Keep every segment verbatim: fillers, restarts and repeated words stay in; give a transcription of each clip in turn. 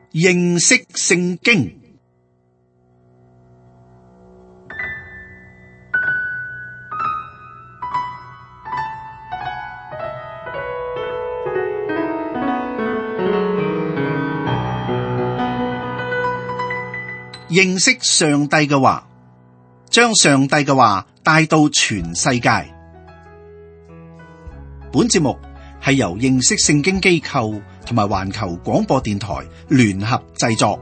認識聖經。認識上帝嘅話，將上帝嘅話帶到全世界。本節目係由認識聖經機構同埋環球廣播電台聯合製作。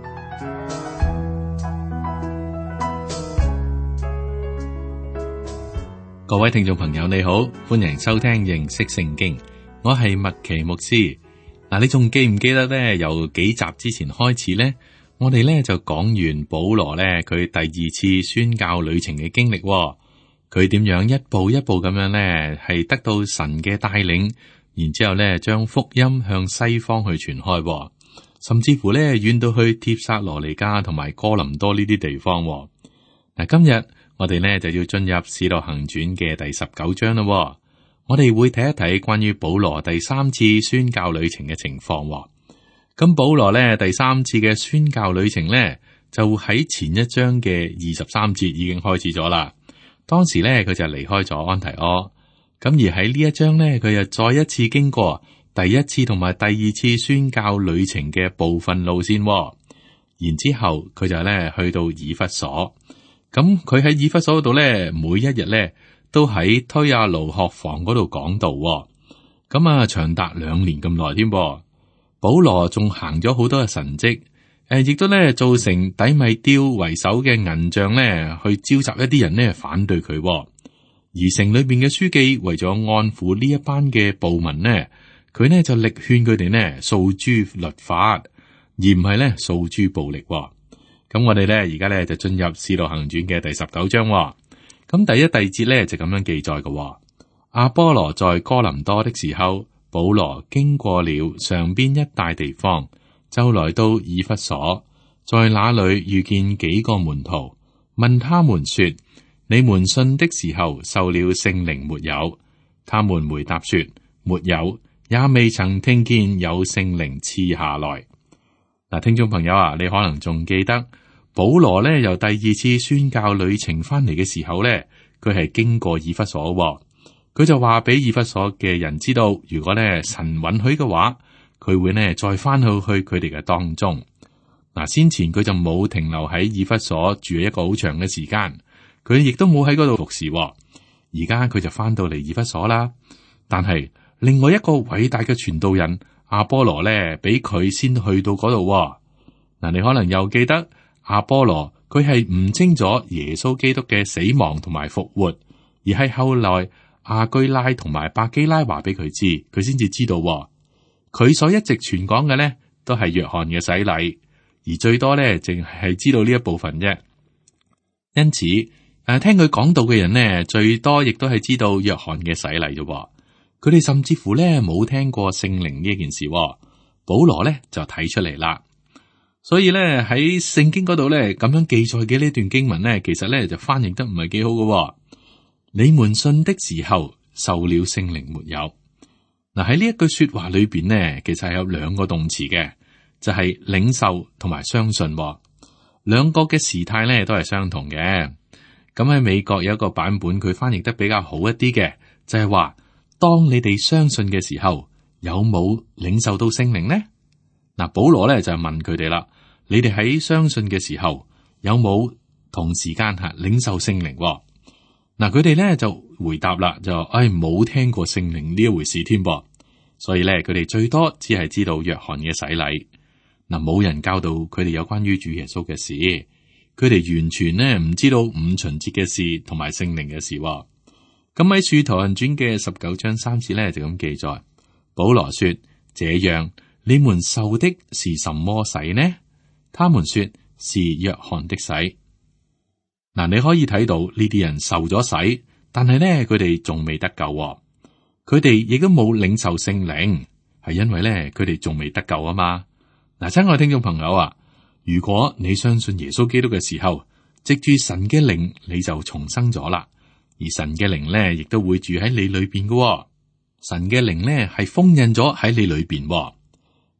各位聽眾朋友，你好，歡迎收聽認識聖經。我係麥奇牧師。嗱，你仲記唔記得咧？由幾集之前開始咧，我哋咧就講完保羅咧佢第二次宣教旅程嘅經歷，佢點樣一步一步咁樣咧係得到神嘅帶領，然之後咧將福音向西方去傳開，甚至乎咧遠到去帖撒羅尼迦同埋哥林多呢啲地方。嗱，今日我哋咧就要進入《使徒行傳》嘅第十九章啦。我哋會睇一睇關於保羅第三次宣教旅程嘅情況。咁保羅咧第三次嘅宣教旅程咧，就喺前一章嘅二十三節已經開始咗啦。當時咧佢就離開咗安提阿，咁而喺呢一章咧，佢又再一次經過第一次同埋第二次宣教旅程嘅部分路線。然之後佢就咧去到以弗所，咁佢喺以弗所嗰度咧，每一日咧都喺推阿奴學房嗰度講道，咁啊長達兩年咁耐添噃。保羅仲行咗好多嘅神蹟，誒，亦都咧造成底米丟為首嘅銀匠咧，去召集一啲人咧反對佢。而城裏邊嘅書記為咗安撫呢一班嘅暴民呢，佢呢就力勸佢哋呢訴諸律法，而唔係咧訴諸暴力。咁我哋咧而家咧就進入《使徒行傳》嘅第十九章。咁第一、第二節咧就咁樣記載嘅。阿波羅在哥林多的時候，保羅經過了上邊一帶地方，就來到以弗所，在那裏遇見幾個門徒，問他們說：你們信的時候受了聖靈沒有？他們回答說：沒有，也未曾聽見有聖靈賜下來。嗱，聽眾朋友啊，你可能仲記得保羅咧由第二次宣教旅程翻嚟嘅時候咧，佢係經過以弗所。佢就話俾以弗所嘅人知道，如果咧神允許嘅話，佢會呢再翻去去佢哋嘅當中。嗱，先前佢就冇停留喺以弗所住一個好長嘅時間，佢亦都冇喺嗰度服侍。而家佢就翻到嚟以弗所啦。但係另外一個偉大嘅傳道人阿波羅咧，比佢先去到嗰度。嗱，你可能又記得阿波羅，佢係唔清咗耶穌基督嘅死亡同埋復活，而係後來亞居拉同埋百基拉話俾佢知，佢先至知道。佢所一直傳講嘅呢，都係約翰嘅洗禮，而最多呢，淨係知道呢一部分啫。因此，誒、啊，聽佢講道嘅人呢，最多亦都係知道約翰嘅洗禮啫。佢哋甚至乎呢，冇聽過聖靈呢一件事。保羅呢，就睇出嚟啦。所以呢，喺聖經嗰度呢，咁樣記載嘅呢段經文呢，其實呢，就翻譯得唔係幾好嘅。你們信的時候受了聖靈沒有？嗱，喺呢一句說話裏邊呢，其實係有兩個動詞嘅，就係、是、領受同埋相信。兩個嘅時態呢都係相同嘅。咁喺美國有一個版本，佢翻譯得比較好一啲嘅，就係、是、話當你哋相信嘅時候，有冇領受到聖靈呢？嗱，保羅咧就問佢哋啦，你哋喺相信嘅時候有冇同時間吓領受聖靈？嗱，佢哋咧就回答啦，就誒冇聽過聖靈呢一回事添噃，所以咧佢哋最多只係知道約翰嘅洗禮，嗱，冇人教導佢哋有關於主耶穌嘅事，佢哋完全呢唔知道五旬節嘅事同埋聖靈嘅事。咁喺《使徒行傳》嘅十九章三節咧就咁記載，保羅說：這樣你們受的是什麼洗呢？他們說是約翰的洗。嗱，你可以睇到呢啲人受咗洗，但係咧佢哋仲未得救，佢哋亦都冇領受聖靈，係因為咧佢哋仲未得救啊嘛。嗱，親愛聽眾朋友啊，如果你相信耶穌基督嘅時候，藉住神嘅靈，你就重生咗啦。而神嘅靈咧，亦都會住喺你裏邊嘅。神嘅靈咧係封印咗喺你裏邊。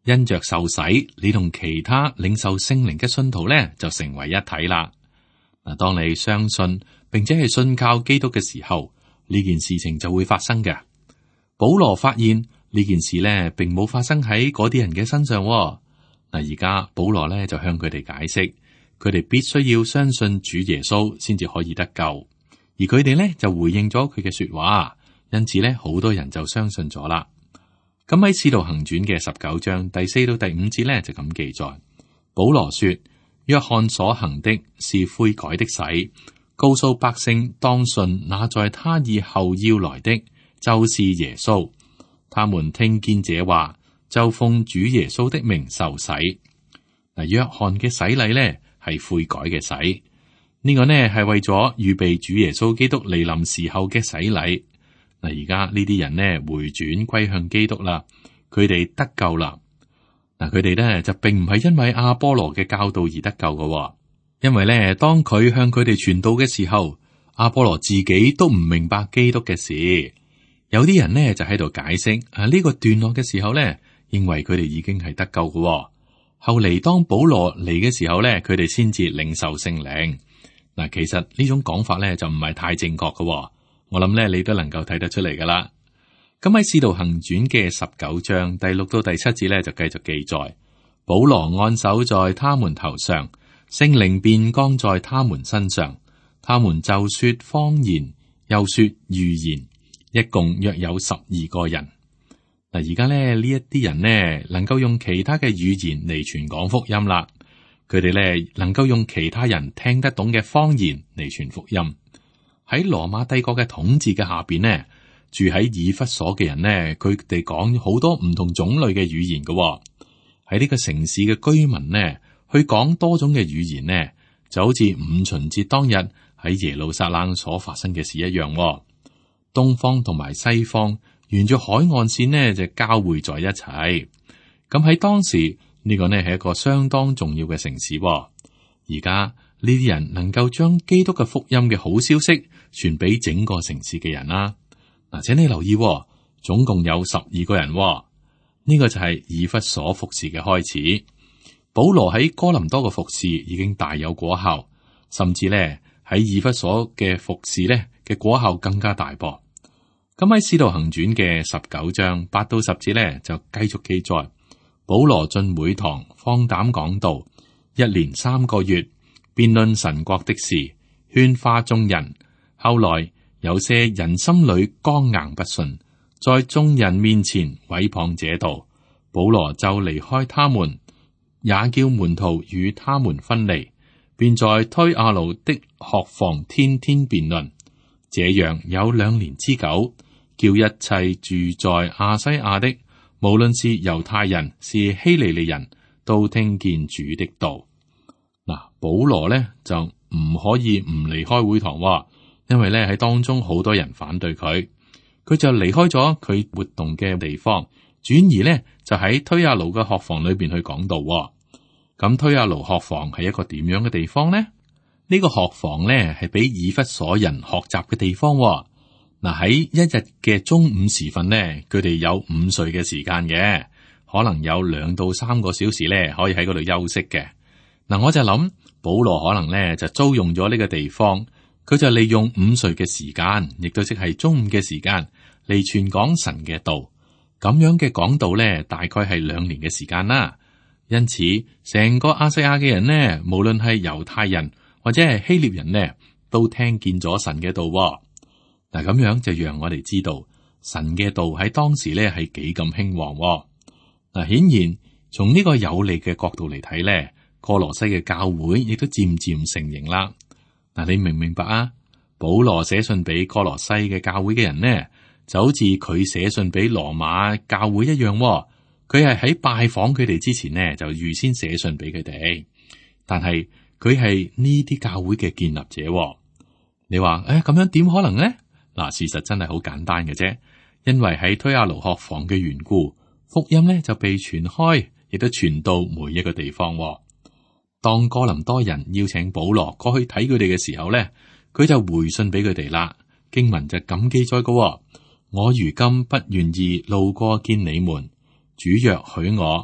因着受洗，你同其他領受聖靈嘅信徒咧就成為一體啦。嗱，當你相信並且係信靠基督嘅時候，呢件事情就會發生嘅。保羅發現呢件事咧，並冇發生喺嗰啲人嘅身上。嗱，而家保羅咧就向佢哋解釋，佢哋必須要相信主耶穌先至可以得救，而佢哋咧就回應咗佢嘅說話，因此咧好多人就相信咗啦。咁喺《使徒行傳》嘅十九章第四到第五節咧就咁記載，保羅說：約翰所行的是悔改的洗，告訴百姓當信那在他以後要來的，就是耶穌。他們聽見這話，就奉主耶穌的名受洗。嗱，約翰嘅洗禮咧係悔改嘅洗，呢個呢係為咗預備主耶穌基督嚟臨時候嘅洗禮。嗱，而家呢啲人呢回轉歸向基督啦，佢哋得救啦。嗱，佢哋咧就並唔係因為阿波羅嘅教導而得救嘅，因為咧當佢向佢哋傳道嘅時候，阿波羅自己都唔明白基督嘅事。有啲人呢就喺度解釋啊呢個段落嘅時候咧，認為佢哋已經係得救嘅。後嚟當保羅嚟嘅時候咧，佢哋先至領受聖靈。嗱，其實呢種講法咧就唔係太正確嘅。我諗咧，你都能夠睇得出嚟噶啦。咁喺《使徒行傳》嘅十九章第六到第七節咧，就繼續記載：保羅按手在他們頭上，聖靈便降在他們身上，他們就說方言，又說預言，一共約有十二個人。嗱，而家咧呢一啲人呢，能夠用其他嘅語言嚟傳講福音啦。佢哋咧能夠用其他人聽得懂嘅方言嚟傳福音。喺羅馬帝國嘅統治嘅下邊呢，住喺以弗所嘅人呢，佢哋講好多唔同種類嘅語言嘅、哦。喺呢個城市嘅居民呢，去講多種嘅語言呢，就好似五旬節當日喺耶路撒冷所發生嘅事一樣、哦。東方同埋西方沿住海岸線呢，就交匯在一齊。咁喺當時呢、這個呢係一個相當重要嘅城市、哦。而家呢啲人能夠將基督嘅福音嘅好消息傳俾整個城市嘅人啦。嗱，請你留意、哦，總共有十二個人、哦。呢、這個就係以弗所服侍嘅開始。保羅喺哥林多嘅服侍已經大有果效，甚至咧喺以弗所嘅服侍咧嘅果效更加大噃。咁喺《使徒行傳》嘅十九章八到十節咧就繼續記載，保羅進會堂放膽講道，一連三個月辯論神國的事，勸化眾人。後來有些人心裏剛硬不順，在眾人面前毀謗這道，保羅就離開他們，也叫門徒與他們分離，便在推阿路的學房天天辯論。這樣有兩年之久，叫一切住在亞西亞的，無論是猶太人是希利尼人，都聽見主的道。嗱，保羅呢就唔可以唔離開會堂喎。因為咧喺當中好多人反對佢，佢就離開咗佢活動嘅地方，轉而咧就喺推阿路嘅學房裏邊去講道。咁推阿路學房係一個點樣嘅地方呢？呢、呢個學房咧係俾以弗所人學習嘅地方。嗱，喺一日嘅中午時分咧，佢哋有午睡嘅時間嘅，可能有兩到三個小時咧可以喺嗰度休息嘅。嗱，我就諗保羅可能咧就租用咗呢個地方。佢就利用午睡嘅時間，亦都即係中午嘅時間嚟傳講神嘅道。咁樣嘅講道咧，大概係兩年嘅時間啦。因此，成個亞細亞嘅人呢，無論係猶太人或者係希臘人呢，都聽見咗神嘅道。嗱，咁樣就讓我哋知道神嘅道喺當時咧係幾咁興旺。嗱，顯然從呢個有利嘅角度嚟睇咧，哥羅西嘅教會亦都漸漸成型啦。嗱，你明唔明白啊？保羅寫信俾哥羅西嘅教會嘅人呢，就好似佢寫信俾羅馬教會一樣。佢係喺拜訪佢哋之前呢，就預先寫信俾佢哋。但係佢係呢啲教會嘅建立者。你話誒，咁樣點可能呢？嗱，事實真係好簡單嘅啫。因為喺推阿路學房嘅緣故，福音呢就被傳開，亦都傳到每一個地方。當哥林多人邀請保羅過去睇佢哋嘅時候咧，佢就回信俾佢哋啦。經文就咁記載嘅：我如今不願意路過見你們，主若許我，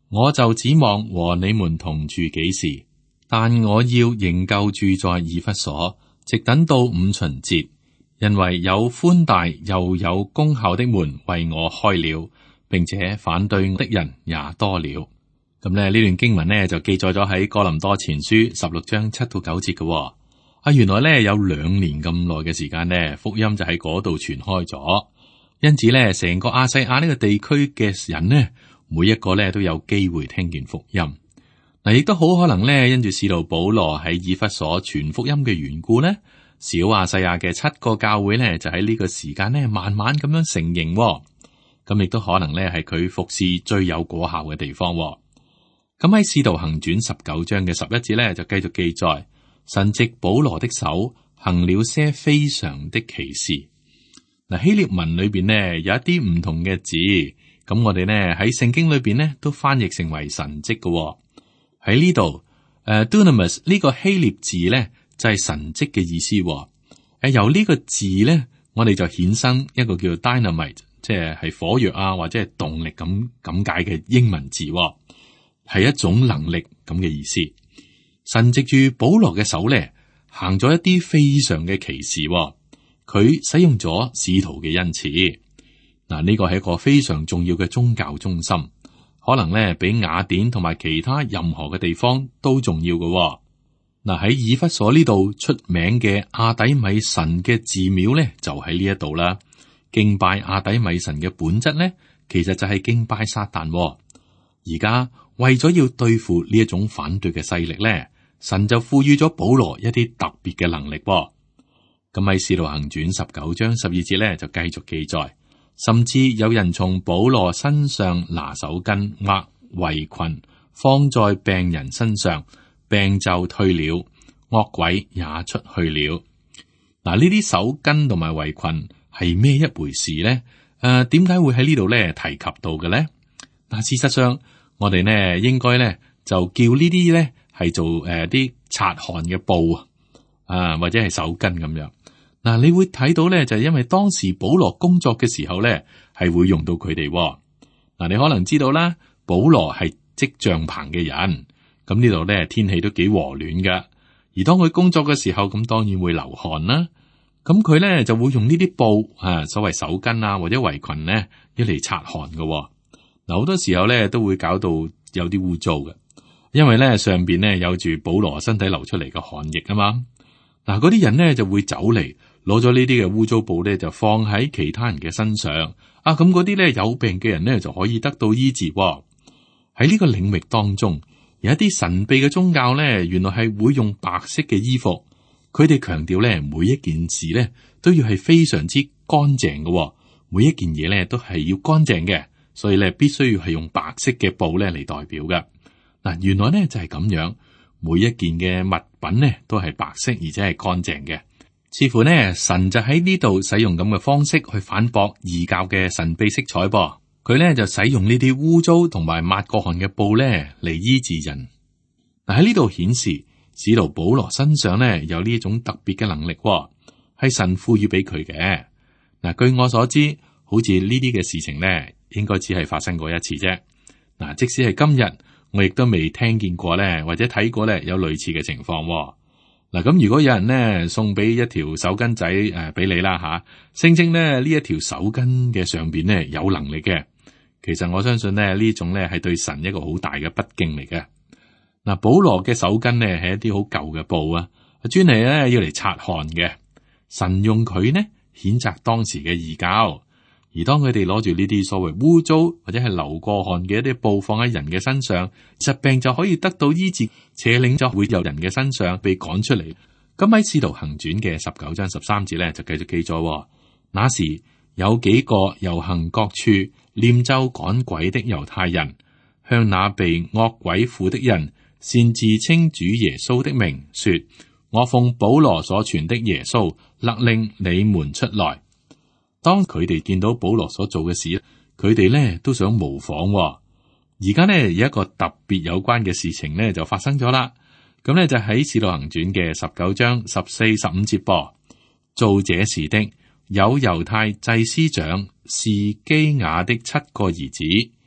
我就指望和你們同住幾時，但我要仍舊住在以弗所，直等到五旬節，因為有寬大又有功效的門為我開了，並且反對我的人也多了。咁咧呢段經文呢，就記載咗喺哥林多前書十六章七到九節嘅、哦。啊，原來咧有兩年咁耐嘅時間呢，福音就喺嗰度傳開咗，因此咧成個亞細亞呢個地區嘅人呢，每一個咧都有機會聽見福音。嗱，亦都好可能咧，因住使徒保羅喺以弗所傳福音嘅緣故咧，小亞細亞嘅七個教會咧就喺呢個時間呢，慢慢咁樣成形、哦。咁亦都可能咧係佢服侍最有果效嘅地方、哦。咁喺《使徒行傳》十九章嘅十一節咧，就繼續記載，神藉保羅的手行了些非常的奇事。嗱，希臘文裏邊呢，有一啲唔同嘅字，咁我哋呢喺聖經裏邊呢都翻譯成為神蹟嘅、哦。喺呢度，誒 dunamis 呢個希臘字咧就係、是、神蹟嘅意思、哦。誒由呢個字咧，我哋就衍生一個叫 dynamite，即係係火藥啊或者係動力咁咁解嘅英文字、哦。係一種能力咁嘅意思。神藉住保羅嘅手咧，行咗一啲非常嘅奇事、哦。佢使用咗使徒嘅恩賜。嗱，呢個係一個非常重要嘅宗教中心，可能咧比雅典同埋其他任何嘅地方都重要嘅、哦。嗱，喺以弗所呢度出名嘅亞底米神嘅寺廟咧，就喺呢一度啦。敬拜亞底米神嘅本質咧，其實就係敬拜撒旦、哦。而家為咗要對付呢一種反對嘅勢力咧，神就賦予咗保羅一啲特別嘅能力、哦。咁喺《使徒行傳》十九章十二節咧，就繼續記載，甚至有人從保羅身上拿手巾或圍裙放在病人身上，病就退了，惡鬼也出去了。嗱，呢啲手巾同埋圍裙係咩一回事咧？誒、呃，點解會喺呢度咧提及到嘅咧？嗱，事實上，我哋呢應該咧就叫呢啲咧係做誒啲擦汗嘅布啊，或者係手巾咁樣。嗱、啊，你會睇到咧就係、是、因為當時保羅工作嘅時候咧係會用到佢哋。嗱、啊，你可能知道啦，保羅係織帳篷嘅人，咁呢度咧天氣都幾和暖噶。而當佢工作嘅時候，咁當然會流汗啦。咁佢咧就會用呢啲布啊，所謂手巾啊或者圍裙咧，一嚟擦汗噶。嗱，好多時候咧都會搞到有啲污糟嘅，因為咧上邊咧有住保羅身體流出嚟嘅汗液啊嘛。嗱，嗰啲人咧就會走嚟攞咗呢啲嘅污糟布咧，就放喺其他人嘅身上啊。咁嗰啲咧有病嘅人咧就可以得到醫治。喺呢個領域當中，有一啲神秘嘅宗教咧，原來係會用白色嘅衣服。佢哋強調咧，每一件事咧都要係非常之乾淨嘅，每一件嘢咧都係要乾淨嘅。所以咧，必須要係用白色嘅布咧嚟代表嘅。嗱，原來咧就係咁樣，每一件嘅物品咧都係白色而且係乾淨嘅。似乎呢，神就喺呢度使用咁嘅方式去反駁異教嘅神秘色彩噃。佢咧就使用呢啲污糟同埋抹過汗嘅布咧嚟醫治人。嗱，喺呢度顯示使徒保羅身上咧有呢一種特別嘅能力，係神賦予俾佢嘅。嗱，據我所知，好似呢啲嘅事情咧，應該只係發生過一次啫。嗱，即使係今日，我亦都未聽見過咧，或者睇過咧有類似嘅情況。嗱，咁如果有人咧送俾一條手巾仔誒俾你啦吓，聲稱咧呢一條手巾嘅上邊咧有能力嘅，其實我相信咧呢種咧係對神一個好大嘅不敬嚟嘅。嗱，保羅嘅手巾咧係一啲好舊嘅布啊，專係咧要嚟擦汗嘅。神用佢呢譴責當時嘅異教。而當佢哋攞住呢啲所謂污糟或者係流過汗嘅一啲布放喺人嘅身上，疾病就可以得到醫治，邪靈就會由人嘅身上被趕出嚟。咁喺《使徒行傳》嘅十九章十三節咧，就繼續記載：那時有幾個遊行各處念咒趕鬼的猶太人，向那被惡鬼附的人，擅自稱主耶穌的名，說：我奉保羅所傳的耶穌，勒令你們出來。當佢哋見到保羅所做嘅事，佢哋咧都想模仿。而家咧有一個特別有關嘅事情咧就發生咗啦。咁咧就喺《使徒行傳》嘅十九章十四、十五節噃。做這事的有猶太祭司長士基雅的七個兒子，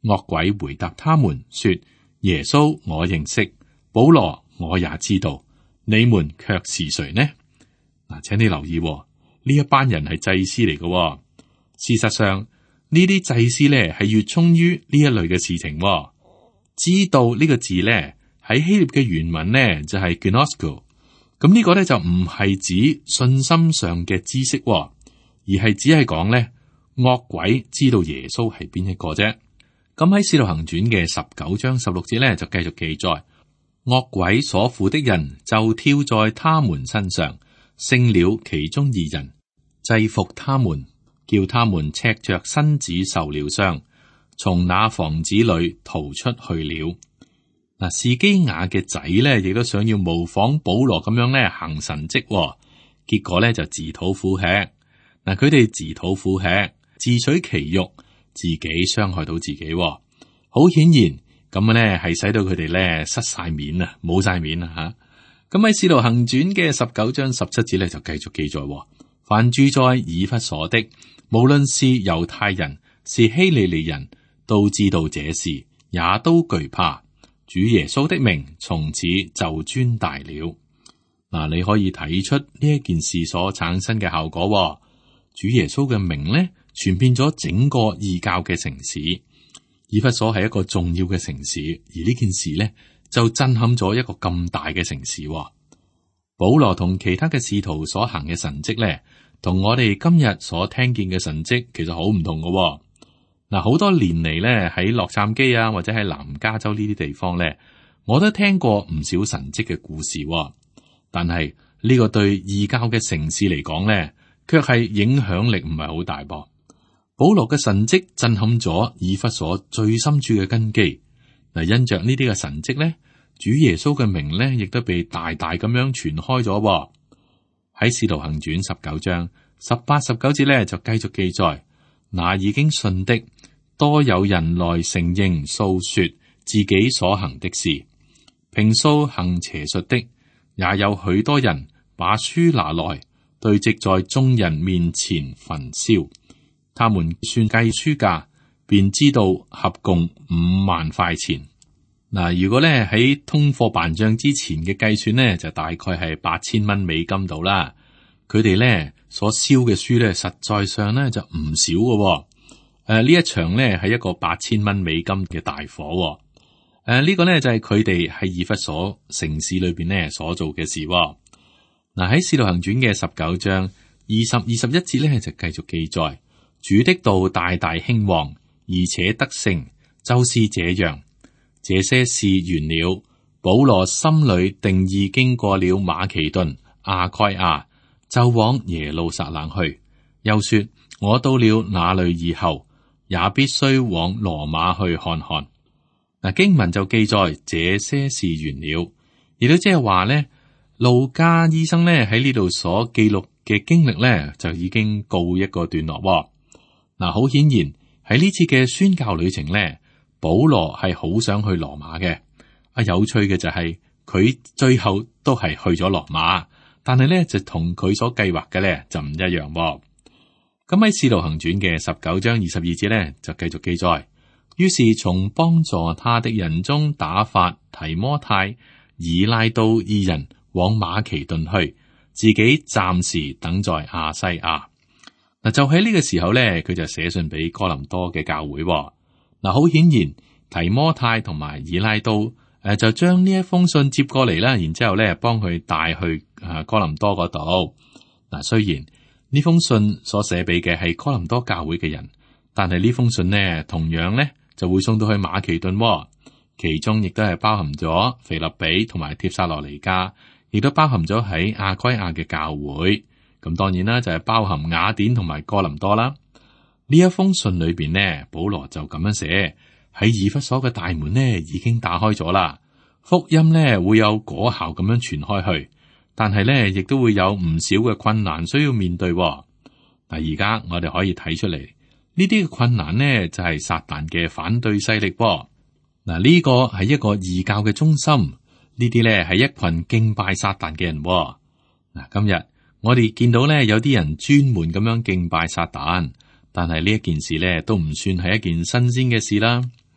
惡鬼回答他們說：耶穌我認識，保羅我也知道，你們卻是誰呢？嗱，請你留意喎，呢一班人係祭司嚟嘅喎。事實上，呢啲祭司咧係越充於呢一類嘅事情喎。知道呢個字咧喺希臘嘅原文咧就係 gnosko， 咁呢個咧就唔係指信心上嘅知識喎，而係只係講咧惡鬼知道耶穌係邊一個啫。咁喺《使徒行傳》嘅十九章十六節咧就繼續記載，惡鬼所附的人就跳在他們身上，勝了其中二人，制服他們，叫他們赤着身子受了傷，從那房子裏逃出去了。嗱，士基亞嘅仔咧亦都想要模仿保羅咁樣咧行神蹟，結果咧就自討苦吃。嗱，佢哋自討苦吃，自取其辱，自己傷害到自己。好顯然咁咧係使到佢哋咧失晒面啊，冇晒面啊吓。咁喺《使徒行傳》嘅十九章十七節咧就繼續記載，凡住在以弗所的，無論是猶太人是希利尼人，都知道這事，也都懼怕。主耶穌的名從此就尊大了。嗱，你可以睇出呢一件事所產生嘅效果。主耶穌嘅名咧，傳遍咗整個異教嘅城市。以弗所係一個重要嘅城市，而呢件事咧就震撼咗一個咁大嘅城市。保羅同其他嘅使徒所行嘅神蹟咧，同我哋今日所聽見嘅神蹟其實好唔同嘅。嗱，好多年嚟咧喺洛杉磯啊，或者喺南加州呢啲地方咧，我都聽過唔少神蹟嘅故事。但係呢個對異教嘅城市嚟講咧，卻係影響力唔係好大噃。保羅嘅神蹟震撼咗以弗所最深處嘅根基。嗱，因着呢啲嘅神蹟咧，主耶穌嘅名咧，亦都被大大咁樣傳開咗。喺《使徒行傳》十九章十八、十九節咧，就繼續記載，那已經信的，多有人來承認訴說自己所行的事，平素行邪術的，也有許多人把書拿來對積在眾人面前焚燒。他們算計書價，便知道合共五萬塊錢。嗱，如果咧喺通貨辦賬之前嘅計算呢，就大概係八千蚊美金度啦。佢哋咧所燒嘅書咧，實在上咧就唔少嘅。誒、呃，呢一場咧係一個八千蚊美金嘅大火。誒、呃，這個、呢個咧就係佢哋喺以弗所城市裏邊咧所做嘅事。嗱，喺《使徒行傳》嘅十九章二十、二十一節咧就繼續記載，主的道大大興旺，而且得勝，就是這樣。這些事完了，保羅心裏定意經過了馬其頓、亞該亞，就往耶路撒冷去。又說：我到了那裏以後，也必須往羅馬去看看。嗱，經文就記載這些事完了，亦都即係話咧，路加醫生咧喺呢度所記錄嘅經歷咧，就已經告一個段落。嗱，好顯然喺呢次嘅宣教旅程咧，保羅係好想去羅馬嘅。啊，有趣嘅就係、是、佢最後都係去咗羅馬，但係咧就同佢所計劃嘅咧就唔一樣。咁喺《使徒行傳》嘅十九章二十二節咧就繼續記載，於是從幫助他的人中打發提摩太、以拉都二人往馬其頓去，自己暫時等在亞西亞。嗱，就喺呢個時候咧，佢就寫信俾哥林多嘅教會。嗱，好顯然，提摩太同埋以拉都誒，就將呢一封信接過嚟啦，然之後咧幫佢帶去誒哥林多嗰度。嗱，雖然呢封信所寫俾嘅係哥林多教會嘅人，但係呢封信呢，同樣咧就會送到去馬其頓，其中亦都係包含咗腓立比同埋帖撒羅尼迦，亦都包含咗喺亞該亞嘅教會。咁當然啦，就係包含雅典同埋哥林多啦。呢一封信裏邊呢，保羅就咁樣寫：喺以弗所嘅大門呢已經打開咗啦，福音呢會有果效咁樣傳開去，但係呢亦都會有唔少嘅困難需要面對。嗱，而家我哋可以睇出嚟，呢啲嘅困難呢就係撒旦嘅反對勢力。嗱，呢個係一個異教嘅中心，呢啲呢係一群敬拜撒旦嘅人。嗱，今日我哋見到呢有啲人專門咁樣敬拜撒旦。但係呢一件事咧，都唔算係一件新鮮嘅事啦。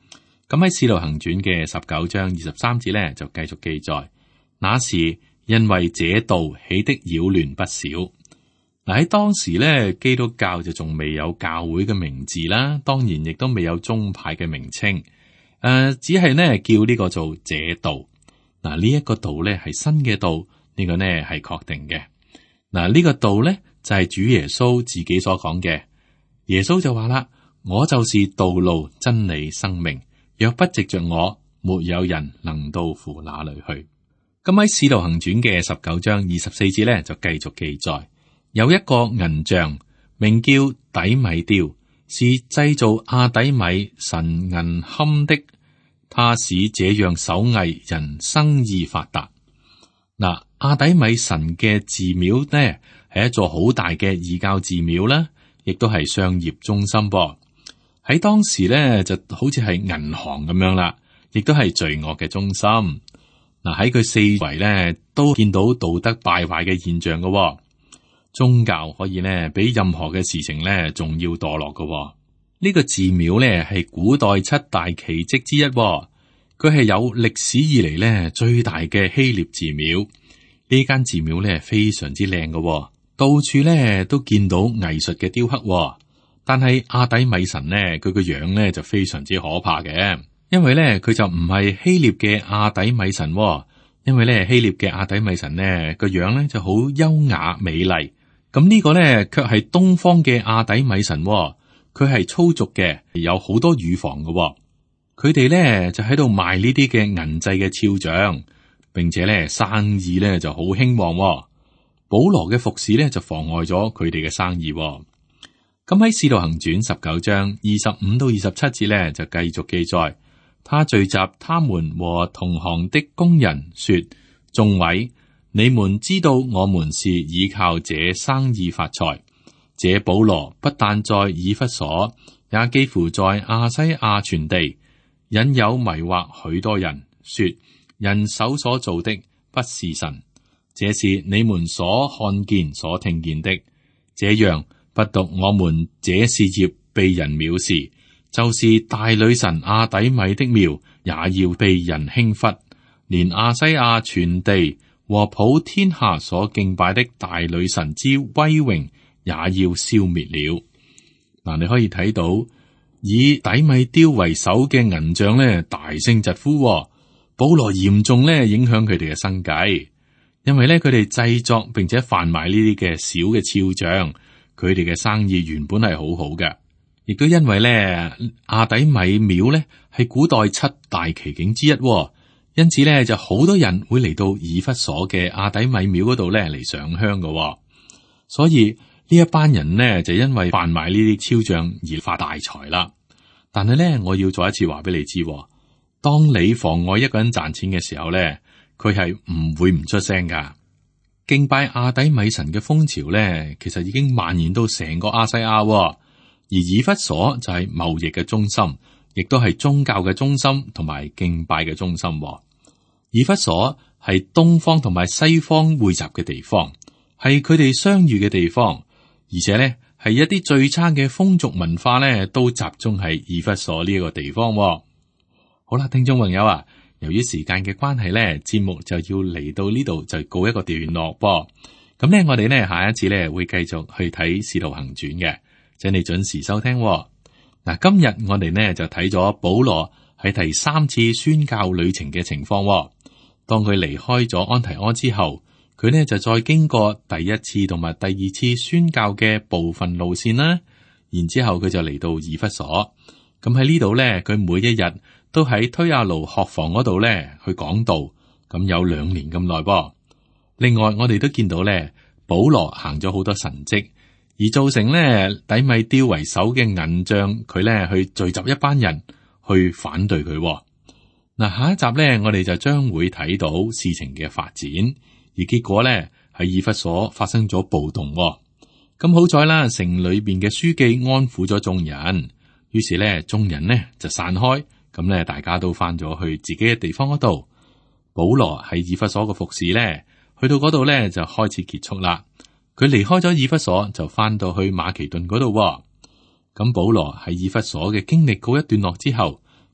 咁喺《使徒行傳》嘅十九章二十三節咧，就繼續記載，那時因為這道起的擾亂不少。嗱，喺當時咧，基督教就仲未有教會嘅名字啦，當然亦都未有宗派嘅名稱，誒、呃，只係呢叫呢個做這道。嗱，呢一個道咧係新嘅道，呢、這個呢係確定嘅。嗱，呢、這個道咧就係、是、主耶穌自己所講嘅。耶穌就話啦：我就是道路、真理、生命。若不藉着我，沒有人能到父那裏去。咁喺《使徒行傳》嘅十九章二十四節咧，就繼續記載，有一個銀匠，名叫底米丟，是製造亞底米神銀龕的。他使這樣手藝人生意發達。嗱，亞底米神嘅寺廟呢，係一座好大嘅異教寺廟啦，亦都係商業中心噃。喺當時咧，就好似係銀行咁樣啦，亦都係罪惡嘅中心。嗱，喺佢四圍咧都見到道德敗壞嘅現象嘅、哦。宗教可以咧比任何嘅事情咧仲要墮落嘅、哦。呢、這個寺廟咧係古代七大奇蹟之一、哦，佢係有歷史以嚟咧最大嘅希臘寺廟。呢間寺廟咧非常之靚嘅，到處咧都見到藝術嘅雕刻、哦。但係亞底米神呢，佢個樣呢就非常之可怕嘅，因為咧佢就唔係希臘嘅亞底米神、哦，因為咧希臘嘅亞底米神呢個樣咧就好優雅美麗，咁呢個咧卻係東方嘅亞底米神、哦，佢係粗俗嘅，有好多乳房嘅、哦，佢哋咧就喺度賣呢啲嘅銀製嘅肖像，並且咧生意咧就好興旺、哦，保羅嘅服侍咧就妨礙咗佢哋嘅生意、哦。咁喺《使徒行傳》十九章二十五到二十七節咧，就繼續記載，他聚集他們和同行的工人，說：眾位，你們知道我們是倚靠這生意發財。這保羅不但在以弗所，也幾乎在亞西亞全地引誘迷惑許多人，說人手所造的不是神，這是你們所看見、所聽見的。這樣。不獨我們這事業被人藐視，就是大女神亞底米的廟也要被人輕忽，連亞西亞全地和普天下所敬拜的大女神之威榮也要消滅了。嗱，你可以睇到以底米丟為首嘅銀匠咧，大聲疾呼，保羅嚴重咧影響佢哋嘅生計，因為咧佢哋製作並且販賣呢啲嘅小嘅肖像。佢哋嘅生意原本係好好嘅，亦都因為咧亞底米廟咧係古代七大奇景之一、哦，因此咧就好多人會嚟到以弗所嘅亞底米廟嗰度咧嚟上香嘅、哦。所以呢一班人呢，就因為販賣呢啲肖像而發大財啦。但係咧，我要再一次話俾你知、哦，當你妨礙一個人賺錢嘅時候咧，佢係唔會唔出聲噶。敬拜亞底米神嘅風潮咧，其實已經蔓延到成個亞西亞、哦，而以弗所就係貿易嘅中心，亦都係宗教嘅中心同埋敬拜嘅中心、哦。以弗所係東方同埋西方匯集嘅地方，係佢哋相遇嘅地方，而且咧係一啲最差嘅風俗文化咧都集中喺以弗所呢一個地方、哦。好啦，聽眾朋友啊。由於時間嘅關係咧，節目就要嚟到呢度就告一個段落噃。咁咧，我哋咧下一次咧會繼續去睇《使徒行傳》嘅，請你準時收聽。嗱，今日我哋呢就睇咗保羅喺第三次宣教旅程嘅情況。當佢離開咗安提阿之後，佢呢就再經過第一次同埋第二次宣教嘅部分路線啦。然之後佢就嚟到以弗所。咁喺呢度咧，佢每一日都喺推亞路學房嗰度咧去講道，咁有兩年咁耐噃。另外，我哋都見到咧，保羅行咗好多神蹟，而造成咧底米丟為首嘅銀匠，佢咧去聚集一班人去反對佢。嗱，下一集咧，我哋就將會睇到事情嘅發展，而結果咧喺以弗所發生咗暴動。咁好彩啦，城裏邊嘅書記安撫咗眾人。於是咧，眾人呢就散開，咁咧大家都翻咗去自己嘅地方嗰度。保羅喺以弗所嘅服侍咧，去到嗰度咧就開始結束啦。佢離開咗以弗所，就翻到去馬其頓嗰度。咁保羅喺以弗所嘅經歷告一段落之後，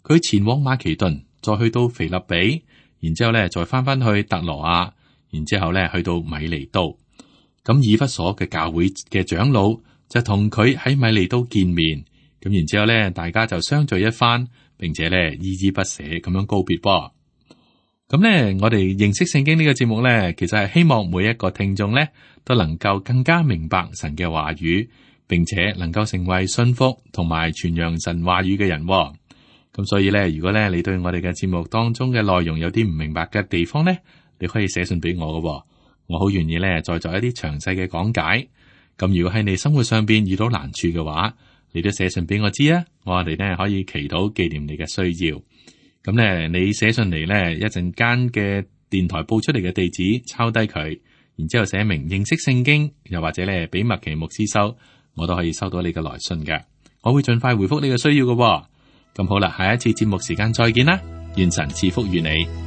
佢前往馬其頓，再去到腓立比，然之後咧再翻翻去特羅亞，然之後咧去到米尼都。咁以弗所嘅教會嘅長老就同佢喺米尼都見面，咁然之後咧大家就相聚一番，並且咧依依不捨咁樣告別噃。咁咧我哋認識聖經呢個節目咧，其實係希望每一個聽眾咧都能夠更加明白神嘅話語，並且能夠成為信服同埋傳揚神話語嘅人。咁所以咧，如果咧你對我哋嘅節目當中嘅內容有啲唔明白嘅地方咧，你可以寫信俾我嘅，我好願意咧再作一啲詳細嘅講解。咁如果喺你生活上邊遇到難處嘅話，你都寫信俾我知啊，我哋咧可以祈禱紀念你嘅需要。咁咧，你寫信嚟咧，一陣間嘅電台報出嚟嘅地址抄低佢，然之後寫明認識聖經，又或者咧俾麥奇牧師收，我都可以收到你嘅來信嘅。我會盡快回覆你嘅需要嘅。咁好啦，下一次節目時間再見啦，願神賜福於你。